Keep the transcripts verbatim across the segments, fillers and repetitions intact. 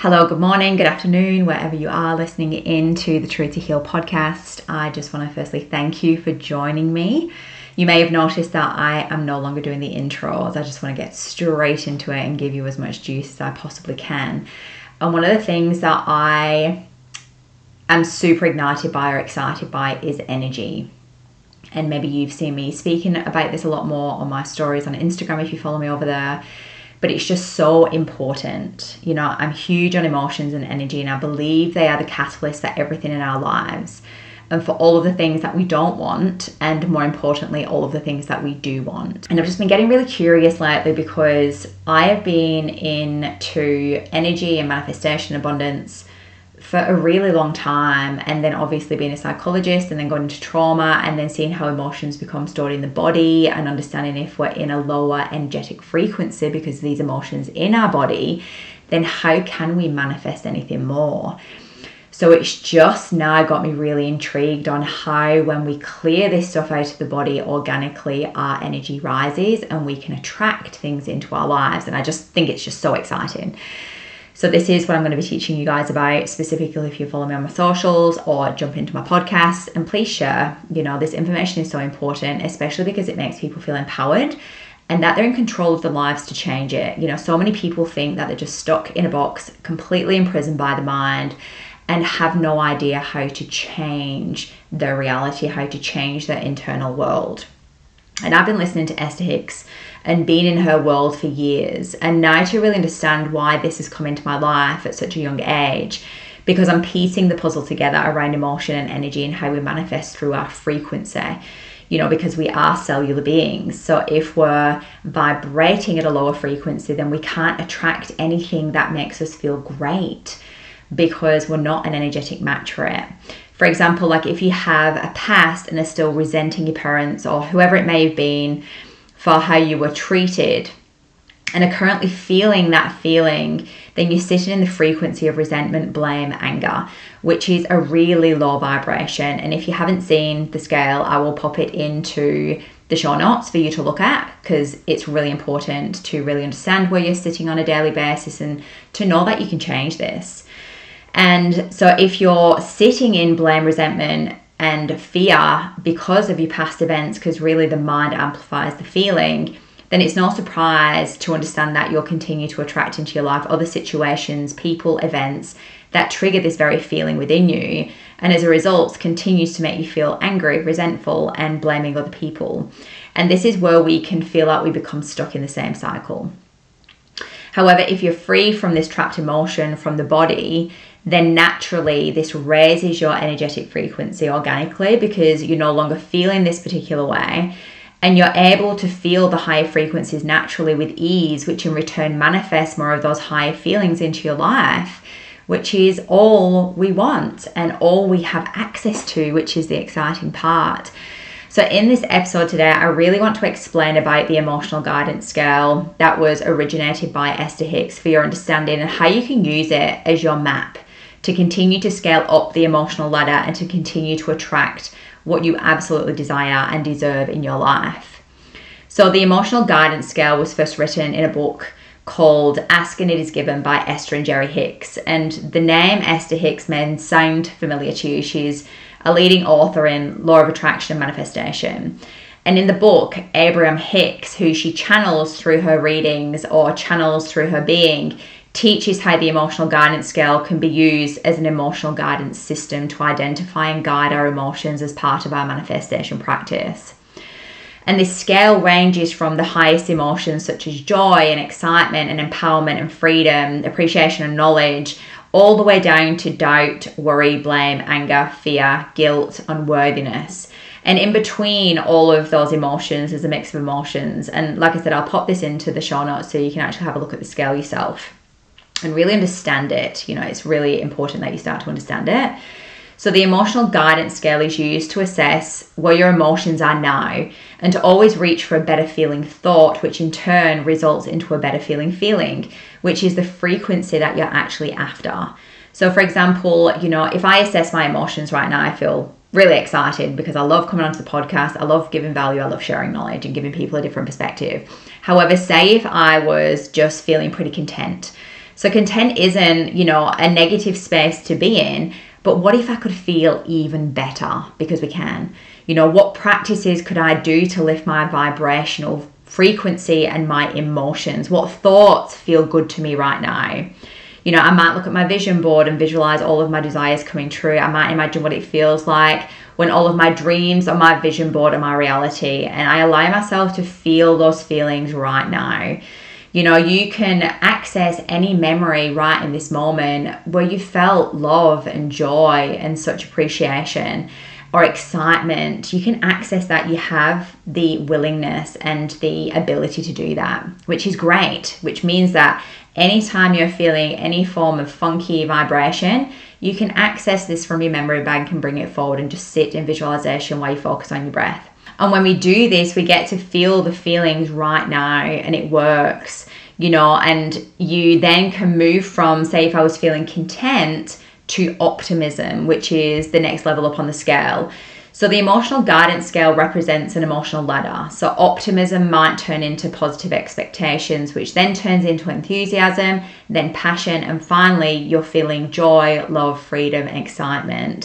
Hello, good morning, good afternoon, wherever you are listening into the True to Heal podcast. I just want to firstly thank you for joining me. You may have noticed that I am no longer doing the intros. I just want to get straight into it and give you as much juice as I possibly can. And one of the things that I am super ignited by or excited by is energy. And maybe you've seen me speaking about this a lot more on my stories on Instagram if you follow me over there. But it's just so important. You know, I'm huge on emotions and energy, and I believe they are the catalyst for everything in our lives and for all of the things that we don't want, and more importantly, all of the things that we do want. And I've just been getting really curious lately because I have been into energy and manifestation abundance for a really long time, and then obviously being a psychologist and then going into trauma and then seeing how emotions become stored in the body and understanding if we're in a lower energetic frequency because of these emotions in our body, then how can we manifest anything more? So it's just now got me really intrigued on how when we clear this stuff out of the body organically, our energy rises and we can attract things into our lives. And I just think it's just so exciting. So this is what I'm going to be teaching you guys about, specifically if you follow me on my socials or jump into my podcast. And please share, you know, this information is so important, especially because it makes people feel empowered and that they're in control of their lives to change it. You know, so many people think that they're just stuck in a box, completely imprisoned by the mind, and have no idea how to change their reality, how to change their internal world. And I've been listening to Esther Hicks and been in her world for years. And now to really understand why this has come into my life at such a young age, because I'm piecing the puzzle together around emotion and energy and how we manifest through our frequency, you know, because we are cellular beings. So if we're vibrating at a lower frequency, then we can't attract anything that makes us feel great because we're not an energetic match for it. For example, like if you have a past and are still resenting your parents or whoever it may have been for how you were treated and are currently feeling that feeling, then you're sitting in the frequency of resentment, blame, anger, which is a really low vibration. And if you haven't seen the scale, I will pop it into the show notes for you to look at, because it's really important to really understand where you're sitting on a daily basis and to know that you can change this. And so if you're sitting in blame, resentment, and fear because of your past events, because really the mind amplifies the feeling, then it's no surprise to understand that you'll continue to attract into your life other situations, people, events that trigger this very feeling within you. And as a result, continues to make you feel angry, resentful, and blaming other people. And this is where we can feel like we become stuck in the same cycle. However, if you're free from this trapped emotion from the body, then naturally this raises your energetic frequency organically because you're no longer feeling this particular way, and you're able to feel the higher frequencies naturally with ease, which in return manifests more of those higher feelings into your life, which is all we want and all we have access to, which is the exciting part. So in this episode today, I really want to explain about the emotional guidance scale that was originated by Esther Hicks for your understanding, and how you can use it as your map to continue to scale up the emotional ladder and to continue to attract what you absolutely desire and deserve in your life. So the emotional guidance scale was first written in a book called Ask and It Is Given by Esther and Jerry Hicks. And the name Esther Hicks may sound familiar to you. She's a leading author in law of attraction and manifestation. And in the book, Abraham Hicks, who she channels through her readings or channels through her being, teaches how the emotional guidance scale can be used as an emotional guidance system to identify and guide our emotions as part of our manifestation practice. And this scale ranges from the highest emotions such as joy and excitement and empowerment and freedom, appreciation and knowledge, all the way down to doubt, worry, blame, anger, fear, guilt, unworthiness. And in between all of those emotions is a mix of emotions. And like I said, I'll pop this into the show notes so you can actually have a look at the scale yourself and really understand it. You know, it's really important that you start to understand it. So the emotional guidance scale is used to assess where your emotions are now and to always reach for a better feeling thought, which in turn results into a better feeling feeling, which is the frequency that you're actually after. So for example, you know, if I assess my emotions right now, I feel really excited because I love coming onto the podcast. I love giving value. I love sharing knowledge and giving people a different perspective. However, say if I was just feeling pretty content. So content isn't, you know, a negative space to be in, but what if I could feel even better? Because we can. You know, what practices could I do to lift my vibrational frequency and my emotions? What thoughts feel good to me right now? You know, I might look at my vision board and visualize all of my desires coming true. I might imagine what it feels like when all of my dreams on my vision board are my reality, and I allow myself to feel those feelings right now. You know, you can access any memory right in this moment where you felt love and joy and such appreciation or excitement. You can access that. You have the willingness and the ability to do that, which is great, which means that anytime you're feeling any form of funky vibration, you can access this from your memory bank and bring it forward and just sit in visualization while you focus on your breath. And when we do this, we get to feel the feelings right now, and it works, you know, and you then can move from, say, if I was feeling content to optimism, which is the next level up on the scale. So the emotional guidance scale represents an emotional ladder. So optimism might turn into positive expectations, which then turns into enthusiasm, then passion, and finally you're feeling joy, love, freedom, and excitement.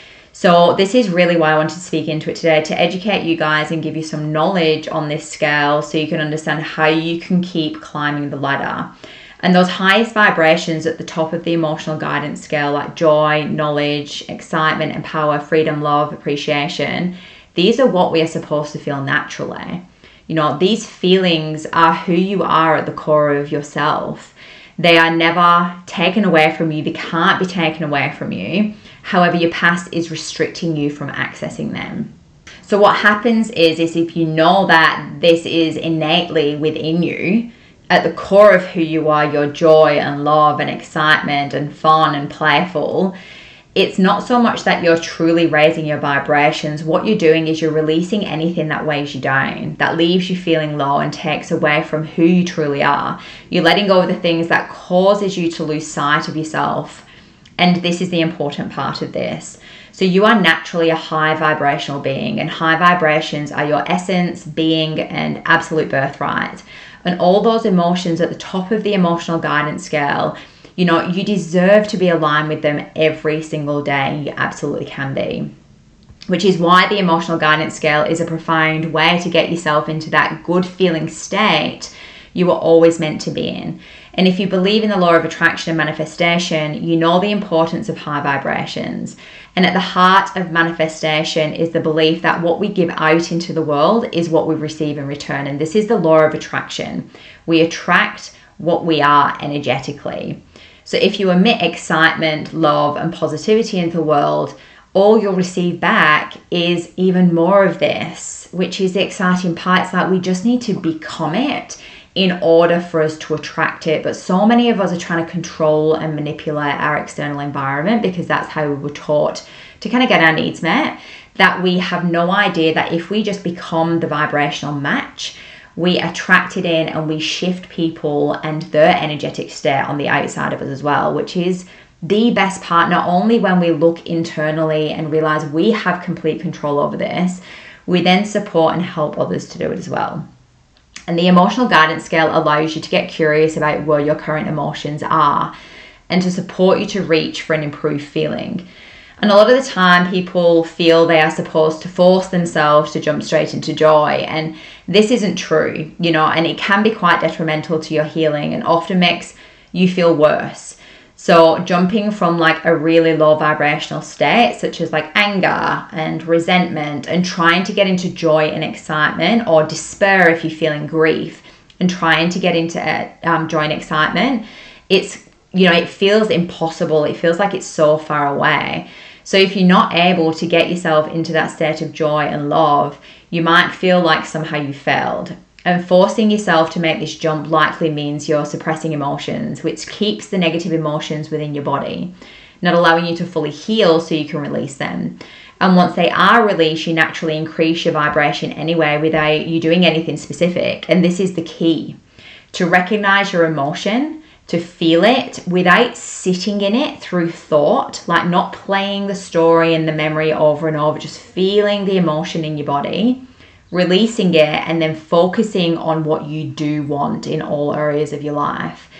So this is really why I wanted to speak into it today, to educate you guys and give you some knowledge on this scale so you can understand how you can keep climbing the ladder. And those highest vibrations at the top of the emotional guidance scale, like joy, knowledge, excitement, and power, freedom, love, appreciation, these are what we are supposed to feel naturally. You know, these feelings are who you are at the core of yourself. They are never taken away from you. They can't be taken away from you. However, your past is restricting you from accessing them. So what happens is, is if you know that this is innately within you, at the core of who you are, your joy and love and excitement and fun and playful, it's not so much that you're truly raising your vibrations. What you're doing is you're releasing anything that weighs you down, that leaves you feeling low and takes away from who you truly are. You're letting go of the things that causes you to lose sight of yourself. And this is the important part of this. So you are naturally a high vibrational being, and high vibrations are your essence, being, and absolute birthright. And all those emotions at the top of the emotional guidance scale, you know, you deserve to be aligned with them every single day. You absolutely can be. Which is why the emotional guidance scale is a profound way to get yourself into that good feeling state you were always meant to be in. And if you believe in the law of attraction and manifestation, you know the importance of high vibrations. And at the heart of manifestation is the belief that what we give out into the world is what we receive in return. And this is the law of attraction. We attract what we are energetically. So if you emit excitement, love, and positivity into the world, all you'll receive back is even more of this, which is the exciting part. It's like we just need to become it in order for us to attract it. But so many of us are trying to control and manipulate our external environment because that's how we were taught to kind of get our needs met, that we have no idea that if we just become the vibrational match, we attract it in and we shift people and their energetic state on the outside of us as well, which is the best part. Not only when we look internally and realize we have complete control over this, we then support and help others to do it as well. And the emotional guidance scale allows you to get curious about where your current emotions are and to support you to reach for an improved feeling. And a lot of the time people feel they are supposed to force themselves to jump straight into joy. And this isn't true, you know, and it can be quite detrimental to your healing and often makes you feel worse. So jumping from like a really low vibrational state, such as like anger and resentment, and trying to get into joy and excitement, or despair if you're feeling grief, and trying to get into um, joy and excitement, it's, you know, it feels impossible. It feels like it's so far away. So if you're not able to get yourself into that state of joy and love, you might feel like somehow you failed. And forcing yourself to make this jump likely means you're suppressing emotions, which keeps the negative emotions within your body, not allowing you to fully heal so you can release them. And once they are released, you naturally increase your vibration anyway without you doing anything specific. And this is the key, to recognize your emotion, to feel it without sitting in it through thought, like not playing the story and the memory over and over, just feeling the emotion in your body, releasing it, and then focusing on what you do want in all areas of your life.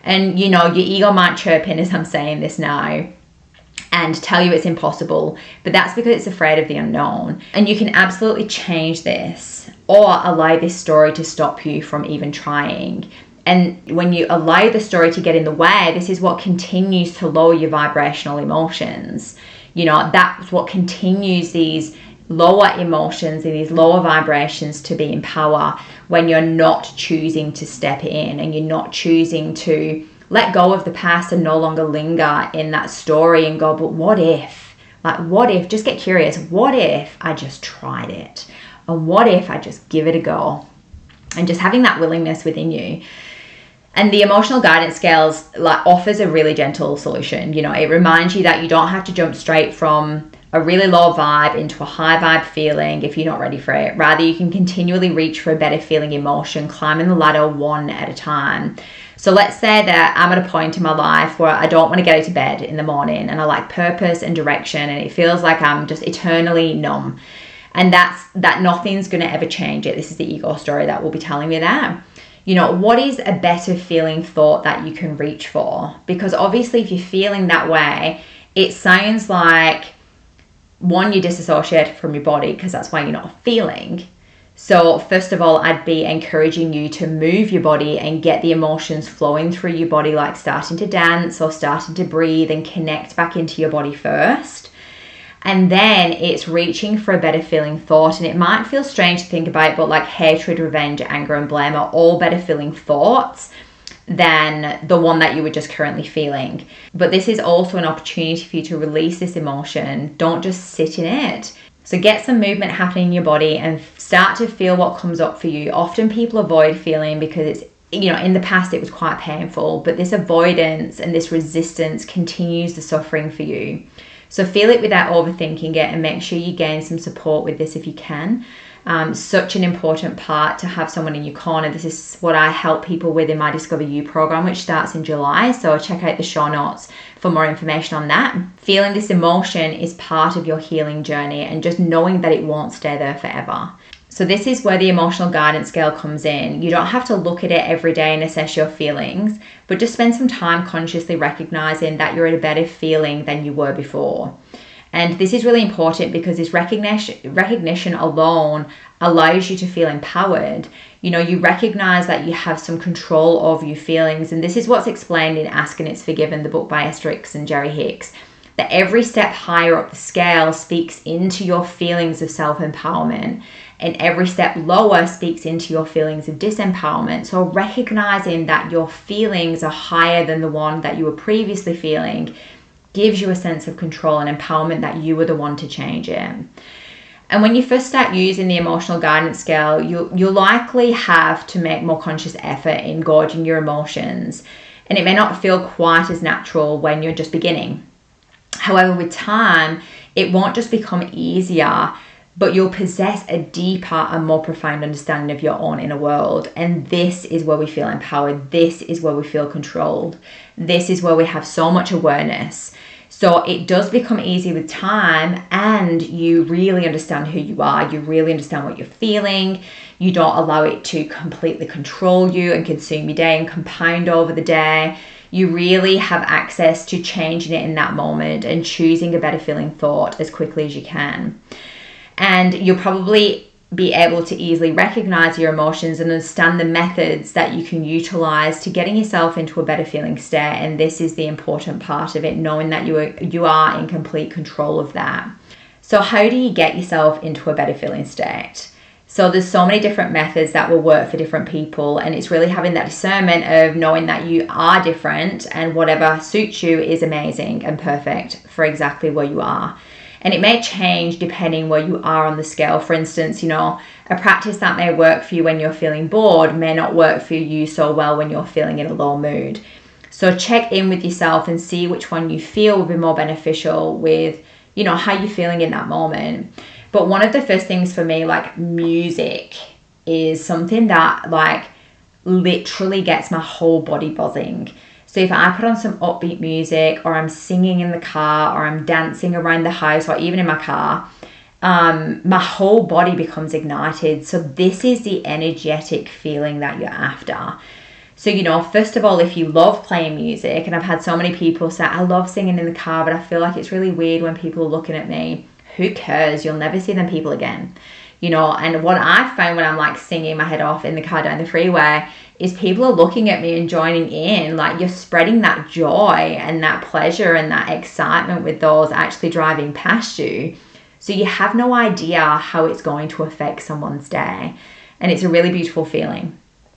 And, you know, your ego might chirp in as I'm saying this now and tell you it's impossible, but that's because it's afraid of the unknown. And you can absolutely change this or allow this story to stop you from even trying. And when you allow the story to get in the way, this is what continues to lower your vibrational emotions. You know, that's what continues these lower emotions and these lower vibrations to be in power when you're not choosing to step in and you're not choosing to let go of the past and no longer linger in that story and go, but what if? Like, what if? Just get curious. What if I just tried it? And what if I just give it a go? And just having that willingness within you. And the emotional guidance scales like offers a really gentle solution. You know, it reminds you that you don't have to jump straight from a really low vibe into a high vibe feeling if you're not ready for it. Rather, you can continually reach for a better feeling emotion, climbing the ladder one at a time. So let's say that I'm at a point in my life where I don't want to get out of bed in the morning and I lack purpose and direction, and it feels like I'm just eternally numb. And that's that nothing's going to ever change it. This is the ego story that will be telling me that. You know, what is a better feeling thought that you can reach for? Because obviously if you're feeling that way, it sounds like, one, you're disassociated from your body because that's why you're not feeling. So first of all, I'd be encouraging you to move your body and get the emotions flowing through your body, like starting to dance or starting to breathe and connect back into your body first. And then it's reaching for a better feeling thought. And it might feel strange to think about, but like hatred, revenge, anger, and blame are all better feeling thoughts than the one that you were just currently feeling. But this is also an opportunity for you to release this emotion. Don't just sit in it. So get some movement happening in your body and start to feel what comes up for you. Often people avoid feeling because it's, you know, in the past it was quite painful, but this avoidance and this resistance continues the suffering for you. So feel it without overthinking it, and make sure you gain some support with this if you can. Um, such an important part to have someone in your corner. This is what I help people with in my Discover You program, which starts in July. So check out the show notes for more information on that. Feeling this emotion is part of your healing journey, and just knowing that it won't stay there forever. So this is where the emotional guidance scale comes in. You don't have to look at it every day and assess your feelings, but just spend some time consciously recognizing that you're at a better feeling than you were before. And this is really important because this recognition recognition alone allows you to feel empowered. You know, you recognize that you have some control over your feelings. And this is what's explained in Ask and It's Forgiven, the book by Esther Hicks and Jerry Hicks, that every step higher up the scale speaks into your feelings of self-empowerment, and every step lower speaks into your feelings of disempowerment. So recognizing that your feelings are higher than the one that you were previously feeling gives you a sense of control and empowerment that you were the one to change it. And when you first start using the emotional guidance scale, you, you'll likely have to make more conscious effort in gauging your emotions. And it may not feel quite as natural when you're just beginning. However, with time, it won't just become easier, but you'll possess a deeper and more profound understanding of your own inner world. And this is where we feel empowered. This is where we feel controlled. This is where we have so much awareness. So it does become easy with time, and you really understand who you are. You really understand what you're feeling. You don't allow it to completely control you and consume your day and compound over the day. You really have access to changing it in that moment and choosing a better feeling thought as quickly as you can. And you'll probably be able to easily recognize your emotions and understand the methods that you can utilize to getting yourself into a better feeling state. And this is the important part of it, knowing that you are, you are in complete control of that. So how do you get yourself into a better feeling state? So there's so many different methods that will work for different people, and it's really having that discernment of knowing that you are different, and whatever suits you is amazing and perfect for exactly where you are. And it may change depending where you are on the scale. For instance, you know, a practice that may work for you when you're feeling bored may not work for you so well when you're feeling in a low mood. So check in with yourself and see which one you feel will be more beneficial with, you know, how you're feeling in that moment. But one of the first things for me, like music, is something that like literally gets my whole body buzzing. So if I put on some upbeat music, or I'm singing in the car, or I'm dancing around the house, or even in my car, um, my whole body becomes ignited. So this is the energetic feeling that you're after. So, you know, first of all, if you love playing music, and I've had so many people say, I love singing in the car, but I feel like it's really weird when people are looking at me. Who cares? You'll never see them people again. You know, and what I find when I'm like singing my head off in the car down the freeway is people are looking at me and joining in. Like, you're spreading that joy and that pleasure and that excitement with those actually driving past you. So you have no idea how it's going to affect someone's day. And it's a really beautiful feeling.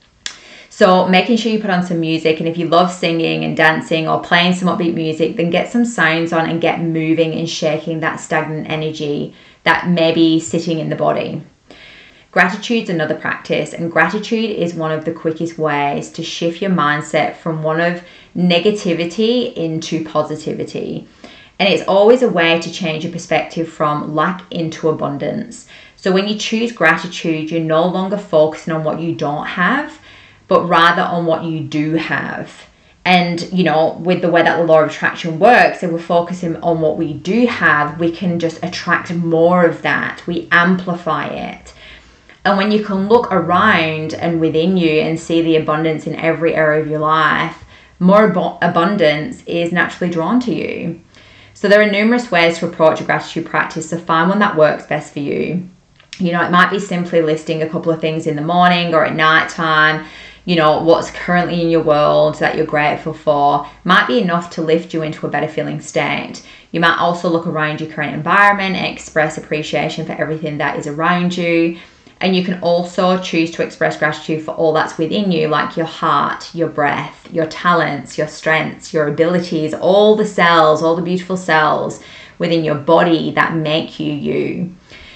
So making sure you put on some music, and if you love singing and dancing or playing some upbeat music, then get some sounds on and get moving and shaking that stagnant energy that may be sitting in the body. Gratitude's another practice, and gratitude is one of the quickest ways to shift your mindset from one of negativity into positivity. And it's always a way to change your perspective from lack into abundance. So when you choose gratitude, you're no longer focusing on what you don't have, but rather on what you do have. And, you know, with the way that the law of attraction works, if we're focusing on what we do have, we can just attract more of that. We amplify it. And when you can look around and within you and see the abundance in every area of your life, more ab- abundance is naturally drawn to you. So there are numerous ways to approach a gratitude practice, so find one that works best for you. You know, it might be simply listing a couple of things in the morning or at night time. You know, what's currently in your world that you're grateful for might be enough to lift you into a better feeling state. You might also look around your current environment and express appreciation for everything that is around you. And you can also choose to express gratitude for all that's within you, like your heart, your breath, your talents, your strengths, your abilities, all the cells, all the beautiful cells within your body that make you you.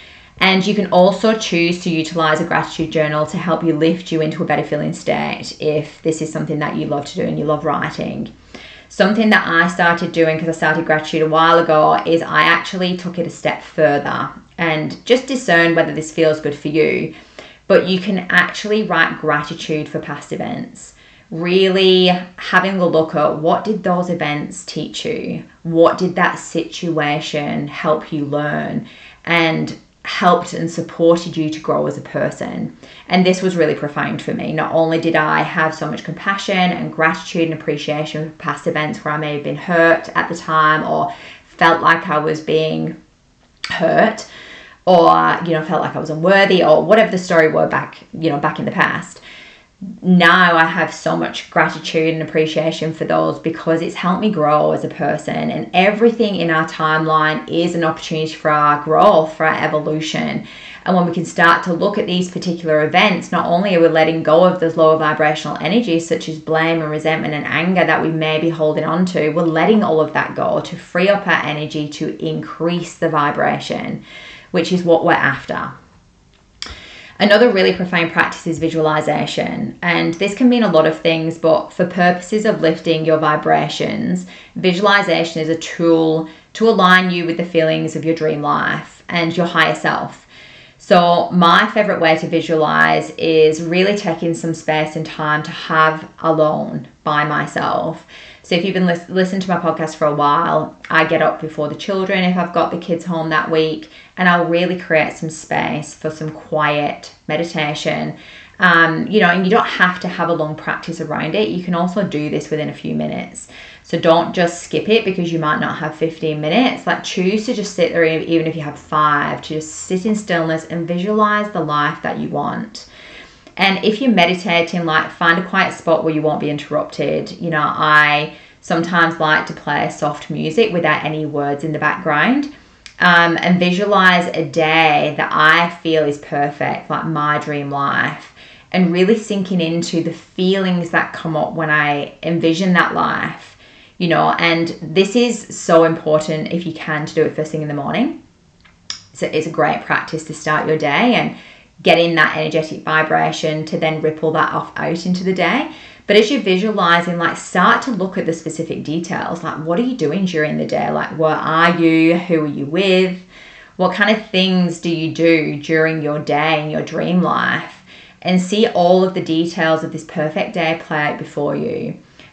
And you can also choose to utilize a gratitude journal to help you lift you into a better feeling state if this is something that you love to do and you love writing. Something that I started doing, because I started gratitude a while ago, is I actually took it a step further and just discern whether this feels good for you. But you can actually write gratitude for past events. Really having a look at what did those events teach you? What did that situation help you learn? And helped and supported you to grow as a person. And this was really profound for me. Not only did I have so much compassion and gratitude and appreciation for past events where I may have been hurt at the time or felt like I was being hurt, or, you know, felt like I was unworthy, or whatever the story were back, you know, back in the past. Now I have so much gratitude and appreciation for those because it's helped me grow as a person, and everything in our timeline is an opportunity for our growth, for our evolution. And when we can start to look at these particular events, not only are we letting go of those lower vibrational energies such as blame and resentment and anger that we may be holding on to, we're letting all of that go to free up our energy to increase the vibration, which is what we're after. Another really profound practice is visualization, and this can mean a lot of things, but for purposes of lifting your vibrations, visualization is a tool to align you with the feelings of your dream life and your higher self. So my favorite way to visualize is really taking some space and time to have alone by myself. So if you've been lis- listening to my podcast for a while, I get up before the children if I've got the kids home that week, and I'll really create some space for some quiet meditation. Um, you know, and you don't have to have a long practice around it. You can also do this within a few minutes. So don't just skip it because you might not have fifteen minutes. Like, choose to just sit there, even if you have five, to just sit in stillness and visualize the life that you want. And if you're meditating, like, find a quiet spot where you won't be interrupted. You know, I sometimes like to play soft music without any words in the background, um, and visualize a day that I feel is perfect, like my dream life, and really sinking into the feelings that come up when I envision that life, you know. And this is so important if you can to do it first thing in the morning. So it's a great practice to start your day and get in that energetic vibration to then ripple that off out into the day. But as you're visualizing, like, start to look at the specific details. Like, what are you doing during the day? Like, where are you? Who are you with? What kind of things do you do during your day in your dream life? And see all of the details of this perfect day play out before you.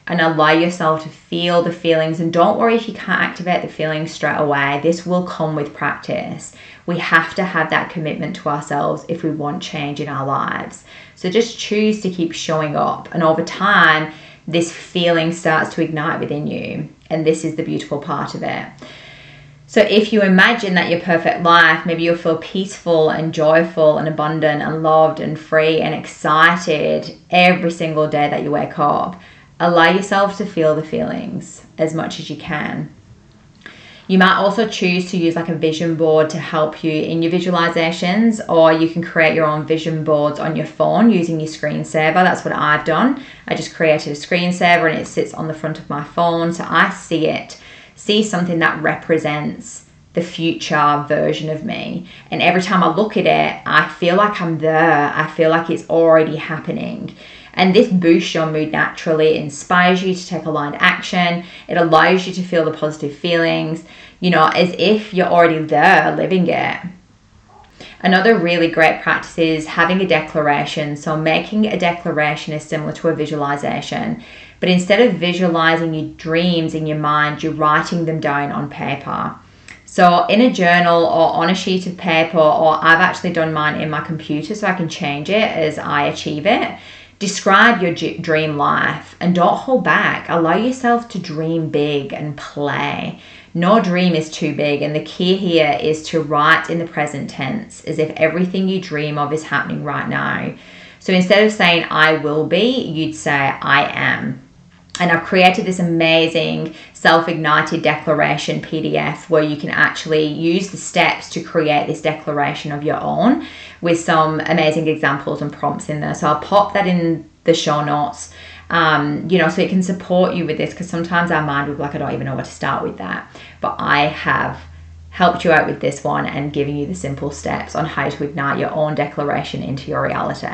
and allow yourself to feel the feelings. And don't worry if you can't activate the feelings straight away. This will come with practice. We have to have that commitment to ourselves if we want change in our lives. So just choose to keep showing up. And over time, this feeling starts to ignite within you. And this is the beautiful part of it. So if you imagine that your perfect life, maybe you'll feel peaceful and joyful and abundant and loved and free and excited every single day that you wake up. Allow yourself to feel the feelings as much as you can. You might also choose to use like a vision board to help you in your visualizations, or you can create your own vision boards on your phone using your screensaver. That's what I've done. I just created a screensaver and it sits on the front of my phone, so I see it, see something that represents the future version of me. And every time I look at it, I feel like I'm there. I feel like it's already happening. And this boosts your mood naturally. It inspires you to take aligned action. It allows you to feel the positive feelings, you know, as if you're already there living it. Another really great practice is having a declaration. So making a declaration is similar to a visualization, but instead of visualizing your dreams in your mind, you're writing them down on paper. So in a journal or on a sheet of paper, or I've actually done mine in my computer so I can change it as I achieve it. Describe your g- dream life and don't hold back. Allow yourself to dream big and play. No dream is too big, and the key here is to write in the present tense as if everything you dream of is happening right now. So instead of saying I will be, you'd say I am. And I've created this amazing self-ignited declaration P D F where you can actually use the steps to create this declaration of your own with some amazing examples and prompts in there. So I'll pop that in the show notes, um, you know, so it can support you with this, because sometimes our mind will be like, I don't even know where to start with that. But I have helped you out with this one and giving you the simple steps on how to ignite your own declaration into your reality.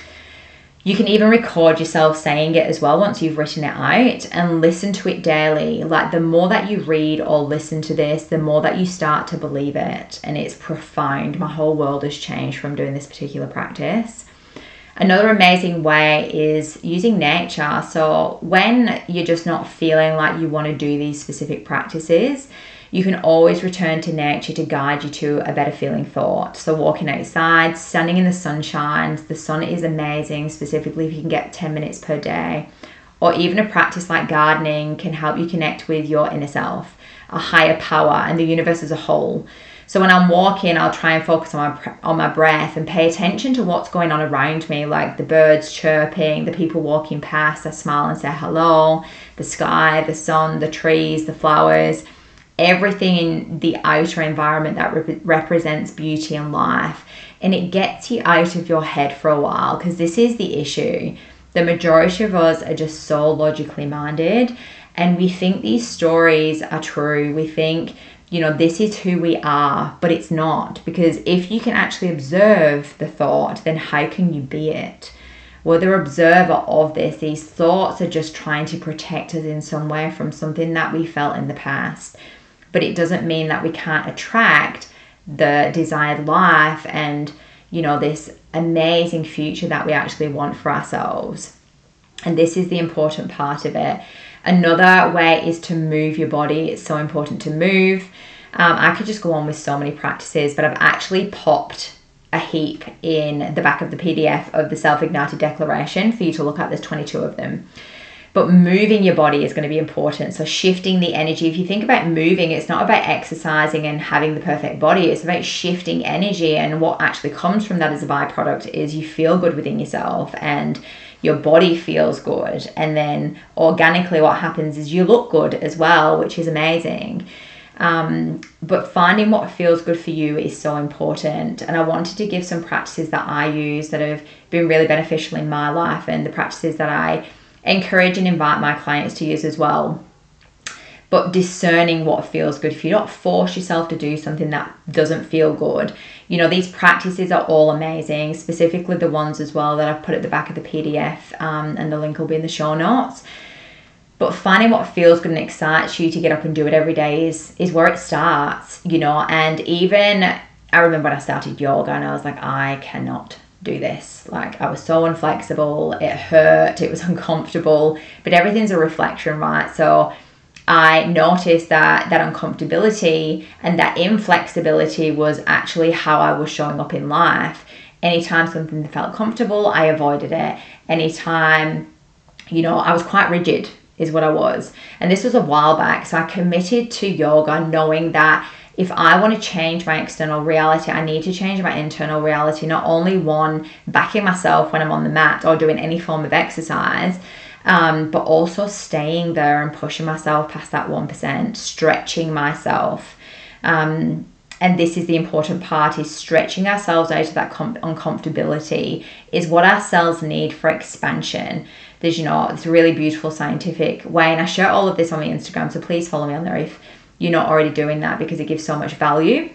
You can even record yourself saying it as well once you've written it out, and listen to it daily. Like the more that you read or listen to this, the more that you start to believe it. And it's profound. My whole world has changed from doing this particular practice. Another amazing way is using nature. So when you're just not feeling like you want to do these specific practices, you can always return to nature to guide you to a better feeling thought. So walking outside, standing in the sunshine, the sun is amazing, specifically if you can get ten minutes per day. Or even a practice like gardening can help you connect with your inner self, a higher power, and the universe as a whole. So when I'm walking, I'll try and focus on my, on my breath and pay attention to what's going on around me, like the birds chirping, the people walking past, I smile and say hello, the sky, the sun, the trees, the flowers. Everything in the outer environment that rep- represents beauty and life. And it gets you out of your head for a while, because this is the issue. The majority of us are just so logically minded, and we think these stories are true. We think, you know, this is who we are, but it's not. Because if you can actually observe the thought, then how can you be it? Well, the observer of this, these thoughts are just trying to protect us in some way from something that we felt in the past. But it doesn't mean that we can't attract the desired life and, you know, this amazing future that we actually want for ourselves. And this is the important part of it. Another way is to move your body. It's so important to move. Um, I could just go on with so many practices, but I've actually popped a heap in the back of the P D F of the Self-Ignited Declaration for you to look at. There's twenty-two of them. But moving your body is going to be important. So shifting the energy. If you think about moving, it's not about exercising and having the perfect body. It's about shifting energy. And what actually comes from that as a byproduct is you feel good within yourself and your body feels good. And then organically what happens is you look good as well, which is amazing. Um, but finding what feels good for you is so important. And I wanted to give some practices that I use that have been really beneficial in my life, and the practices that I encourage and invite my clients to use as well. But discerning what feels good for you. Don't force yourself to do something that doesn't feel good. You know, these practices are all amazing, specifically the ones as well that I've put at the back of the P D F, um, and the link will be in the show notes. But finding what feels good and excites you to get up and do it every day is, is where it starts, you know. And even, I remember when I started yoga and I was like, I cannot do this. Like, I was so inflexible, it hurt, it was uncomfortable, but everything's a reflection, right? So I noticed that that uncomfortability and that inflexibility was actually how I was showing up in life. Anytime something felt comfortable, I avoided it. Anytime, you know, I was quite rigid is what I was. And this was a while back. So I committed to yoga knowing that if I want to change my external reality, I need to change my internal reality. Not only one, backing myself when I'm on the mat or doing any form of exercise, um, but also staying there and pushing myself past that one percent, stretching myself. Um, and this is the important part, is stretching ourselves out of that com- uncomfortability is what our cells need for expansion. There's, you know, it's a really beautiful scientific way. And I share all of this on my Instagram, so please follow me on there if you're not already doing that, because it gives so much value.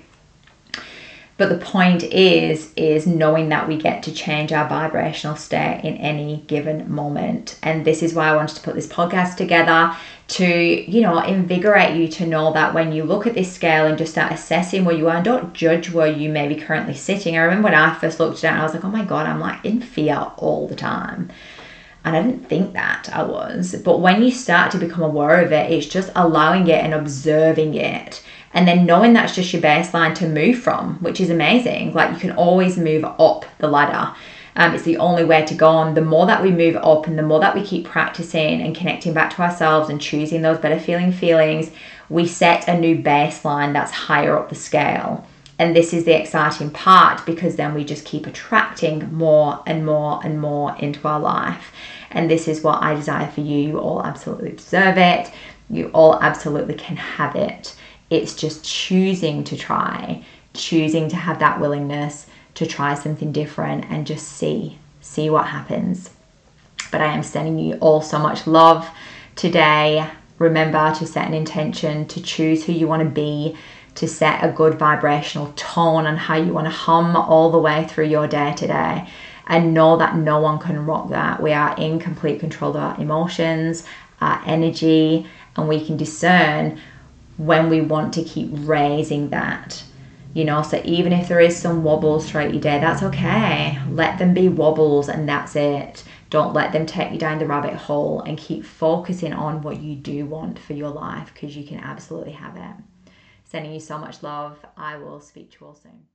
But the point is, is knowing that we get to change our vibrational state in any given moment. And this is why I wanted to put this podcast together, to, you know, invigorate you to know that when you look at this scale and just start assessing where you are, and don't judge where you may be currently sitting. I remember when I first looked at it, I was like, oh my God, I'm like in fear all the time. And I didn't think that I was. But when you start to become aware of it, it's just allowing it and observing it. And then knowing that's just your baseline to move from, which is amazing. Like, you can always move up the ladder. Um, it's the only way to go. And the more that we move up and the more that we keep practicing and connecting back to ourselves and choosing those better feeling feelings, we set a new baseline that's higher up the scale. And this is the exciting part, because then we just keep attracting more and more and more into our life. And this is what I desire for you. You all absolutely deserve it. You all absolutely can have it. It's just choosing to try, choosing to have that willingness to try something different and just see, see what happens. But I am sending you all so much love today. Remember to set an intention, to choose who you want to be, to set a good vibrational tone on how you want to hum all the way through your day today. And know that no one can rock that. We are in complete control of our emotions, our energy, and we can discern when we want to keep raising that. You know, so even if there is some wobbles throughout your day, that's okay. Let them be wobbles and that's it. Don't let them take you down the rabbit hole, and keep focusing on what you do want for your life, because you can absolutely have it. Sending you so much love. I will speak to you all soon.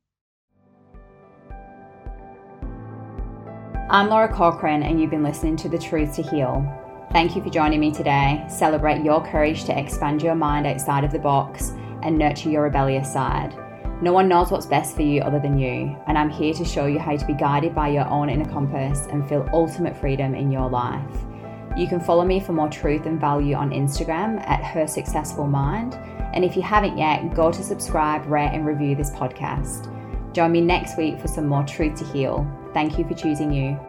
I'm Laura Cochrane, and you've been listening to The Truth to Heal. Thank you for joining me today. Celebrate your courage to expand your mind outside of the box and nurture your rebellious side. No one knows what's best for you other than you, and I'm here to show you how to be guided by your own inner compass and feel ultimate freedom in your life. You can follow me for more truth and value on Instagram at Her Successful Mind. And if you haven't yet, go to subscribe, rate and review this podcast. Join me next week for some more Truth to Heal. Thank you for choosing you.